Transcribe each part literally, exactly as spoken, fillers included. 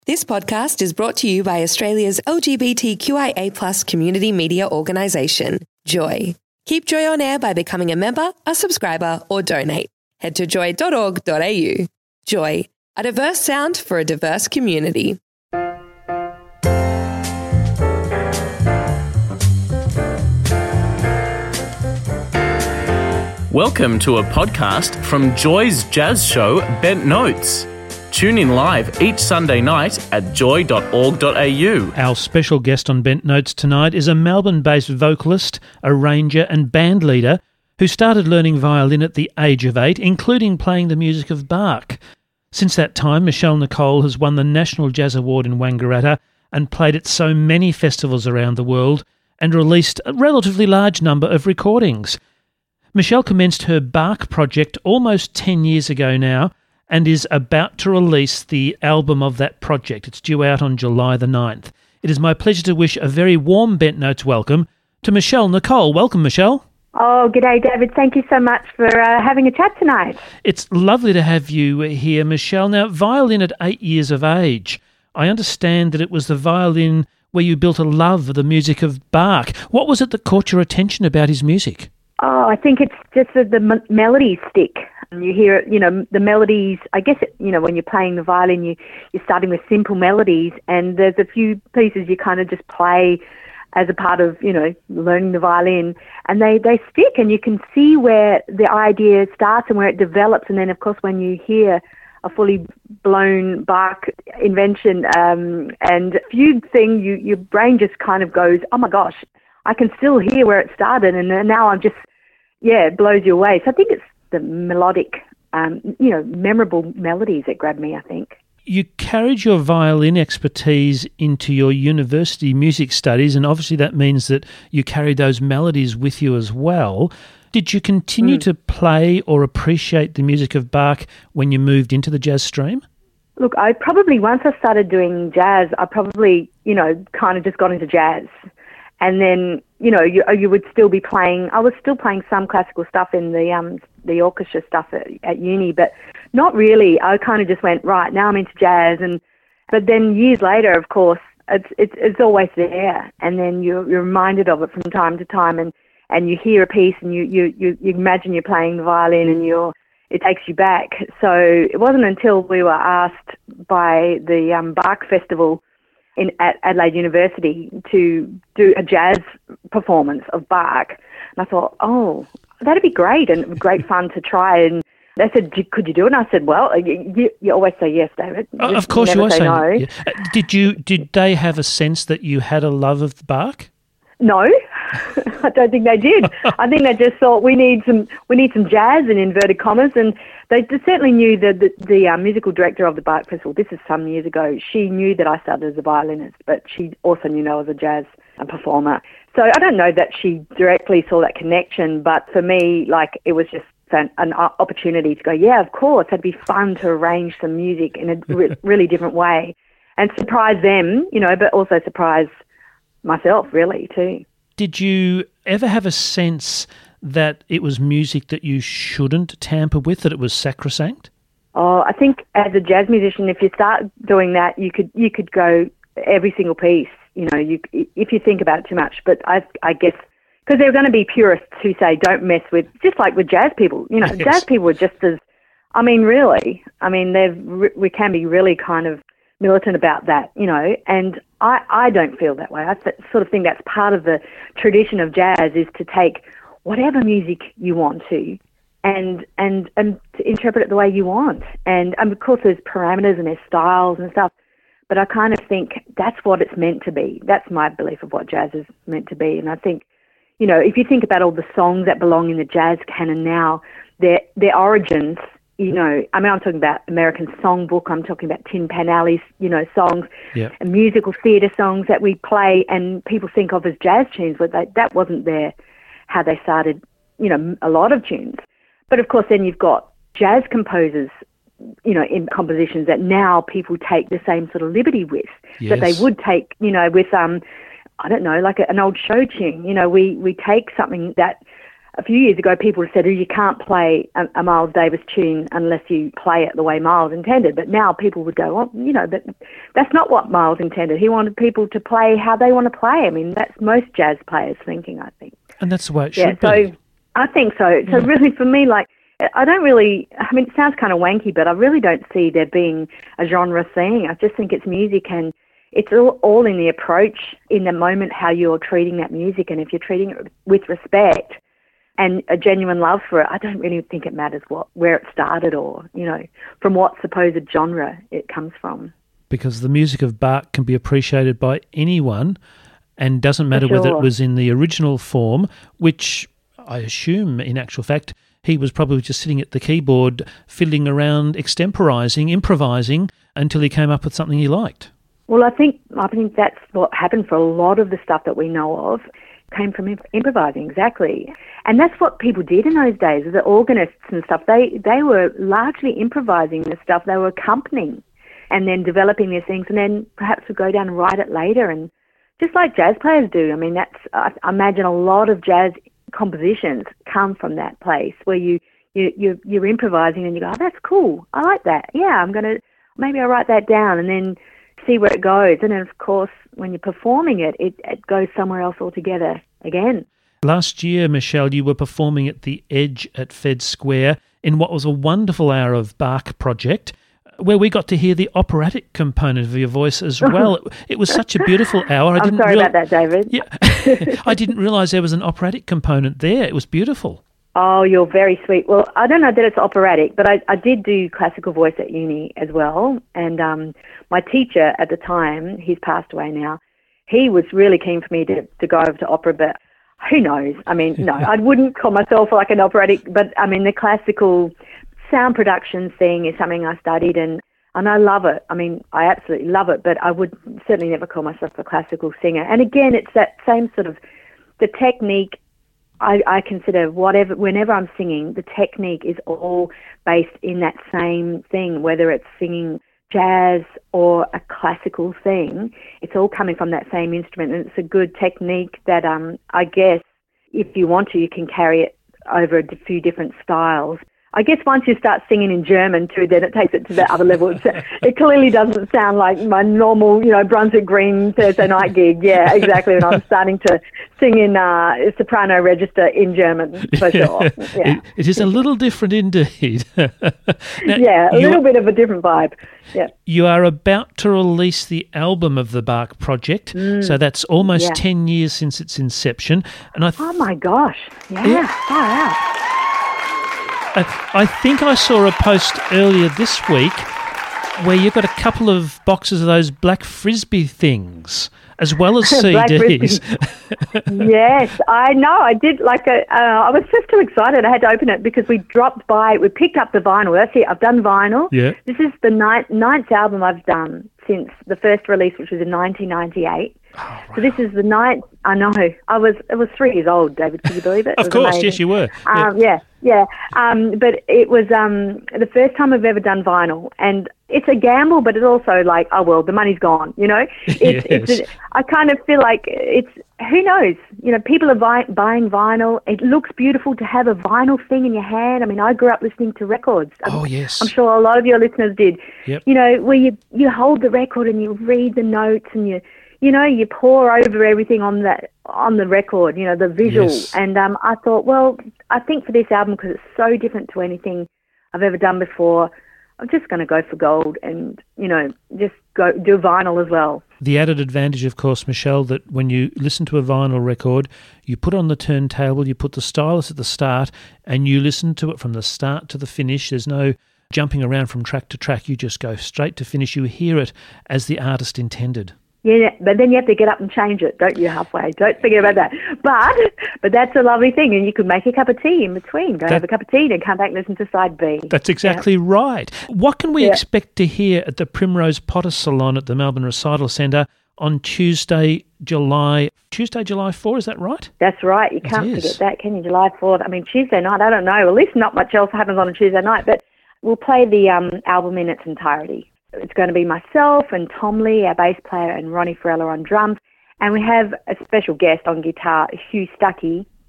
This podcast is brought to you by Australia's L G B T Q I A plus community media organisation, Joy. Keep Joy on air by becoming a member, a subscriber or donate. Head to joy dot org dot a u. Joy, a diverse sound for a diverse community. Welcome to a podcast from Joy's jazz show, Bent Notes. Tune in live each Sunday night at joy dot org dot a u. Our special guest on Bent Notes tonight is a Melbourne-based vocalist, arranger and band leader who started learning violin at the age of eight, including playing the music of Bach. Since that time, Michelle Nicole has won the National Jazz Award in Wangaratta and played at so many festivals around the world and released a relatively large number of recordings. Michelle commenced her Bach project almost ten years ago now and is about to release the album of that project. It's due out on July the ninth. It is my pleasure to wish a very warm Bent Notes welcome to Michelle Nicole. Welcome, Michelle. Oh, g'day, David. Thank you so much for uh, having a chat tonight. It's lovely to have you here, Michelle. Now, violin at eight years of age. I understand that it was the violin where you built a love for the music of Bach. What was it that caught your attention about his music? Oh, I think it's just that the m- melodies stick. You hear, you know, the melodies, I guess, it, you know, when you're playing the violin, you, you're starting with simple melodies, and there's a few pieces you kind of just play as a part of, you know, learning the violin, and they, they stick, and you can see where the idea starts and where it develops, and then, of course, when you hear a fully blown Bach invention um, and fugue thing, you, your brain just kind of goes, oh my gosh, I can still hear where it started, and now I'm just, yeah, it blows you away. So I think it's the melodic, um, you know, memorable melodies that grabbed me, I think. You carried your violin expertise into your university music studies, and obviously that means that you carried those melodies with you as well. Did you continue mm. to play or appreciate the music of Bach when you moved into the jazz stream? Look, I probably, once I started doing jazz, I probably, you know, kind of just got into jazz. And then, you know, you you would still be playing. I was still playing some classical stuff in the um the orchestra stuff at, at uni, but not really. I kind of just went, right, now I'm into jazz. And but then years later, of course, it's it's it's always there. And then you're, you're reminded of it from time to time, and, and you hear a piece, and you, you, you, you imagine you're playing the violin, and you're it takes you back. So it wasn't until we were asked by the um, Bach Festival in at Adelaide University to do a jazz performance of Bach. And I thought, oh, that'd be great and great fun to try. And they said, could you do it? And I said, well, you, you always say yes, David. Oh, of course you always say no. Yeah. Did you? Did they have a sense that you had a love of Bach? No, I don't think they did. I think they just thought we need some we need some jazz in inverted commas, and they certainly knew that the, the uh, musical director of the Bach Festival, this is some years ago, she knew that I started as a violinist, but she also knew I was a jazz performer. So I don't know that she directly saw that connection, but for me, like, it was just an, an opportunity to go, yeah, of course, it'd be fun to arrange some music in a re- really different way and surprise them, you know, but also surprise myself, really, too. Did you ever have a sense that it was music that you shouldn't tamper with, that it was sacrosanct? Oh, I think as a jazz musician, if you start doing that, you could you could go every single piece, you know, you if you think about it too much. But I I guess, because there are going to be purists who say don't mess with, just like with jazz people, you know, yes. Jazz people are just as, I mean, really, I mean, they've we can be really kind of militant about that, you know, and I, I don't feel that way. I th- sort of think that's part of the tradition of jazz, is to take whatever music you want to and and and to interpret it the way you want. And, and of course there's parameters and there's styles and stuff, but I kind of think that's what it's meant to be. That's my belief of what jazz is meant to be. And I think, you know, if you think about all the songs that belong in the jazz canon now, their their origins, you know, I mean, I'm talking about American Songbook, I'm talking about Tin Pan Alley's, you know, songs, yep. and musical theatre songs that we play and people think of as jazz tunes, but they, that wasn't their, how they started, you know, a lot of tunes. But of course then you've got jazz composers, you know, in compositions that now people take the same sort of liberty with, yes. that they would take, you know, with, um, I don't know, like a, an old show tune. You know, we, we take something that a few years ago, people said, oh, you can't play a, a Miles Davis tune unless you play it the way Miles intended. But now people would go, well, you know, but that's not what Miles intended. He wanted people to play how they want to play. I mean, that's most jazz players thinking, I think. And that's the way it yeah, should so be. I think so. So Yeah. really, for me, like, I don't really, I mean, it sounds kind of wanky, but I really don't see there being a genre thing. I just think it's music, and it's all, all in the approach, in the moment, how you're treating that music. And if you're treating it with respect and a genuine love for it, I don't really think it matters what where it started or, you know, from what supposed genre it comes from. Because the music of Bach can be appreciated by anyone, and doesn't matter For whether it sure. was in the original form, which I assume, in actual fact, he was probably just sitting at the keyboard, fiddling around, extemporising, improvising, until he came up with something he liked. Well, I think I think that's what happened for a lot of the stuff that we know of, came from imp- improvising, exactly. And that's what people did in those days. The organists and stuff, they, they were largely improvising the stuff. They were accompanying and then developing these things, and then perhaps would go down and write it later. And just like jazz players do. I mean, that's I, I imagine a lot of jazz compositions come from that place where you, you, you're, you're improvising and you go, oh, that's cool. I like that. Yeah, I'm going to, maybe I'll write that down and then see where it goes. And then, of course, when you're performing it, it, it goes somewhere else altogether again. Last year, Michelle, you were performing at the Edge at Fed Square in what was a wonderful hour of Bach Project, where we got to hear the operatic component of your voice as well. it, it was such a beautiful hour. I I'm didn't sorry real- about that, David. Yeah, I didn't realise there was an operatic component there. It was beautiful. Oh, you're very sweet. Well, I don't know that it's operatic, but I, I did do classical voice at uni as well. And um, my teacher at the time, he's passed away now, he was really keen for me to, to go over to opera, but who knows? I mean, no, I wouldn't call myself like an operatic, but I mean, the classical sound production thing is something I studied, and, and I love it. I mean, I absolutely love it, but I would certainly never call myself a classical singer. And again, it's that same sort of, the technique, I, I consider whatever, whenever I'm singing, the technique is all based in that same thing, whether it's singing jazz or a classical thing, it's all coming from that same instrument. And it's a good technique that um, I guess if you want to, you can carry it over a few different styles. I guess once you start singing in German too, then it takes it to the other level. It's, it clearly doesn't sound like my normal, you know, Brunswick Green Thursday night gig. Yeah, exactly. And I'm starting to sing in uh, soprano register in German, for sure. Yeah, It, it is a little different indeed. Now, yeah a you, little bit of a different vibe. Yeah. You are about to release the album of the Bach Project, so that's almost yeah. ten years since its inception. And I th- Oh, my gosh. Yeah, Yeah. far out. I, I think I saw a post earlier this week where you've got a couple of boxes of those black frisbee things, as well as C Black Ds. Yes, I know. I did like a, uh, I was just too excited. I had to open it because we dropped by, we picked up the vinyl. That's it. I've done vinyl. Yeah. This is the ninth, ninth album I've done since the first release, which was in nineteen ninety-eight. Oh, wow. So this is the ninth. I know. I was I was three years old, David. Can you believe it? It Of was course, amazing. yes, you were. Yeah. Um, yeah, yeah. Um, but it was um, the first time I've ever done vinyl, and it's a gamble, but it's also like, oh well, the money's gone. You know, it's, Yes. it's a, I kind of feel like it's who knows. You know, people are buy, buying vinyl. It looks beautiful to have a vinyl thing in your hand. I mean, I grew up listening to records. Oh, I'm, yes. I'm sure a lot of your listeners did. Yep. You know, where you you hold the record and you read the notes and you. You know, you pour over everything on that on the record, you know, the visual. Yes. And um, I thought, well, I think for this album, because it's so different to anything I've ever done before, I'm just going to go for gold and, you know, just go do vinyl as well. The added advantage, of course, Michelle, that when you listen to a vinyl record, you put on the turntable, you put the stylus at the start, and you listen to it from the start to the finish. There's no jumping around from track to track. You just go straight to finish. You hear it as the artist intended. Yeah, but then you have to get up and change it, don't you, halfway? Don't forget about that. But but that's a lovely thing, and you could make a cup of tea in between. Go That- have a cup of tea, then come back and listen to side B. That's exactly right. What can we Yeah. expect to hear at the Primrose Potter Salon at the Melbourne Recital Centre on Tuesday, July Tuesday, July fourth? Is that right? That's right. You can't is. forget that, can you? July fourth. I mean, Tuesday night, I don't know. At least not much else happens on a Tuesday night, but we'll play the um, album in its entirety. It's going to be myself and Tom Lee, our bass player, and Ronnie Farella on drums. And we have a special guest on guitar, Hugh Stuckey,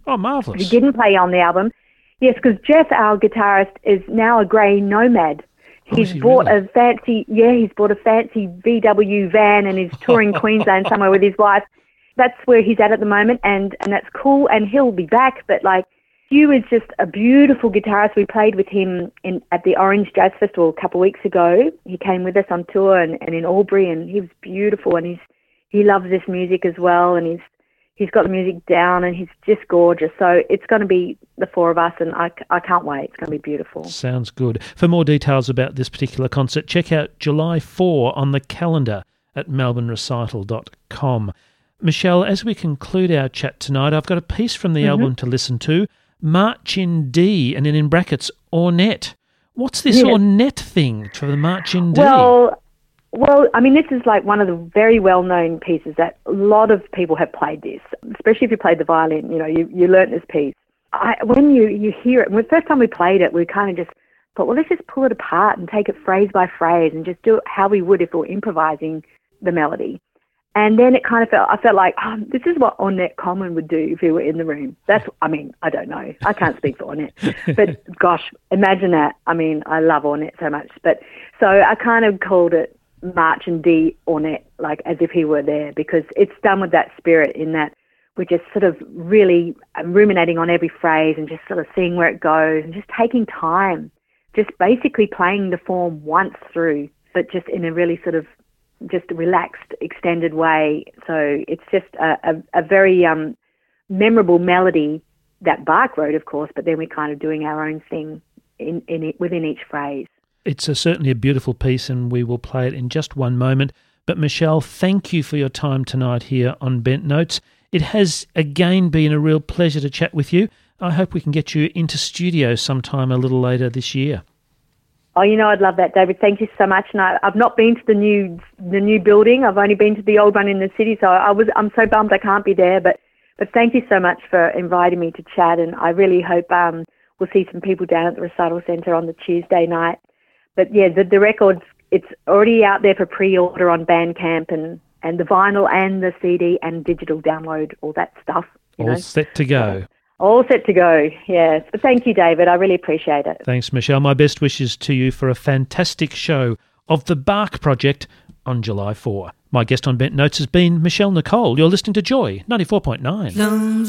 Oh, marvellous. Who didn't play on the album. Yes, because Jeff, our guitarist, is now a grey nomad. He's oh, he bought really? a fancy, yeah, he's bought a fancy V W van and he's touring Queensland somewhere with his wife. That's where he's at at the moment, and, and that's cool, and he'll be back. But, like, Hugh is just a beautiful guitarist. We played with him in at the Orange Jazz Festival a couple of weeks ago. He came with us on tour and, and in Albury, and he was beautiful, and he's he loves this music as well, and he's he's got the music down, and he's just gorgeous. So it's going to be the four of us, and I, I can't wait. It's going to be beautiful. Sounds good. For more details about this particular concert, check out July fourth on the calendar at melbourne recital dot com. Michelle, as we conclude our chat tonight, I've got a piece from the mm-hmm. album to listen to, March in D, and then in brackets, Ornette. What's this yes. Ornette thing for the March in D? Well, well, I mean, this is like one of the very well-known pieces that a lot of people have played this, especially if you played the violin. You know, you, you learnt this piece. I, when you, you hear it, when the first time we played it, we kind of just thought, well, let's just pull it apart and take it phrase by phrase and just do it how we would if we were improvising the melody. And then it kind of felt, I felt like, oh, this is what Ornette Coleman would do if he were in the room. That's, I mean, I don't know. I can't speak for Ornette. But gosh, imagine that. I mean, I love Ornette so much. But so I kind of called it March in D Ornette, like as if he were there, because it's done with that spirit in that we're just sort of really ruminating on every phrase and just sort of seeing where it goes and just taking time, just basically playing the form once through, but just in a really sort of just a relaxed, extended way. So it's just a, a, a very um, memorable melody that Bach wrote, of course, but then we're kind of doing our own thing in, in it, within each phrase. It's a, certainly a beautiful piece, and we will play it in just one moment. But Michelle, thank you for your time tonight here on Bent Notes. It has again been a real pleasure to chat with you. I hope we can get you into studio sometime a little later this year. Oh, you know, I'd love that, David. Thank you so much. And I, I've not been to the new the new building. I've only been to the old one in the city, so I was I'm so bummed I can't be there. But but thank you so much for inviting me to chat, and I really hope um, we'll see some people down at the Recital Centre on the Tuesday night. But yeah, the, the record's it's already out there for pre-order on Bandcamp, and, and the vinyl and the C D and digital download, all that stuff. You all know? set to go. Yeah. All set to go, yes. But thank you, David. I really appreciate it. Thanks, Michelle. My best wishes to you for a fantastic show of the Bach Project on July fourth. My guest on Bent Notes has been Michelle Nicole. You're listening to Joy ninety-four point nine. Loans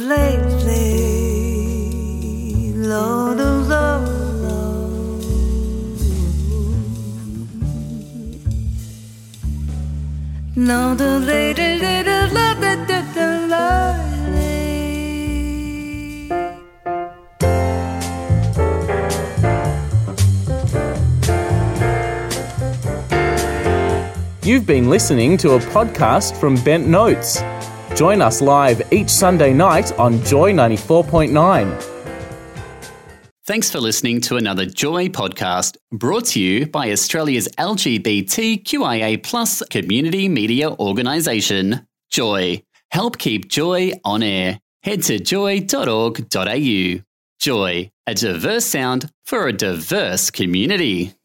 lately, Lord of love, Lord of later, later, love, love, love, love. You've been listening to a podcast from Bent Notes. Join us live each Sunday night on Joy ninety-four point nine. Thanks for listening to another Joy podcast brought to you by Australia's L G B T Q I A plus community media organisation, Joy. Help keep Joy on air. Head to joy dot org dot a u. Joy, a diverse sound for a diverse community.